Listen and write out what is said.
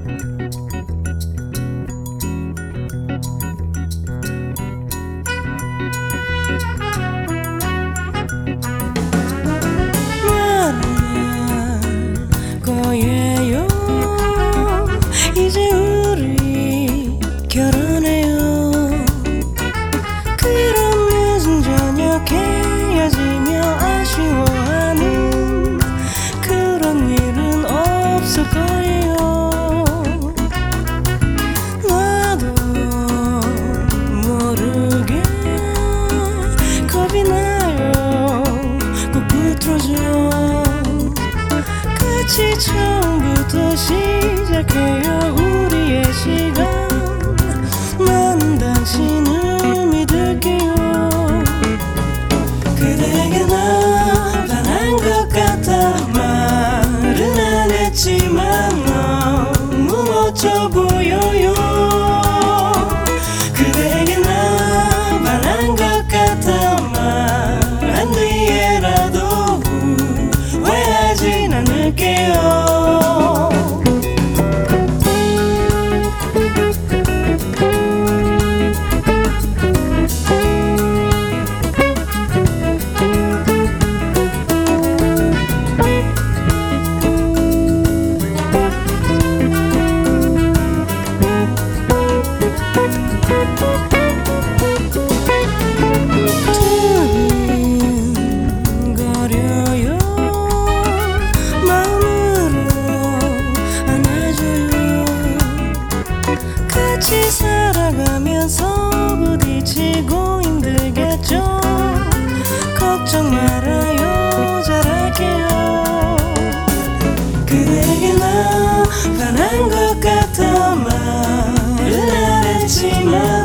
거예요. 이제 우리 결혼해요. 그런 늦은 저녁 헤어지며 아쉬워하는 그런 일은 없을 거예요. 나도 모르게 겁이 나요. 꼭 붙들어줘. 같이 처음부터 시작해요. 우리의 시간. 나는 당신을 믿을게요. 그대에게 나 반한 것 같아. 말은 안 했지만 너무 멋져 보여요. 그대에게 나 반한 것 같아. 말한 뒤에라도 후회하진 않을게요. 두근거려요. 마음으로 안아줘요. 같이 살아가면서 부딪히고 힘들겠죠. 걱정 말아요. 잘할게요. 그대에게 나 반한 것 같아. 말은 안 했지만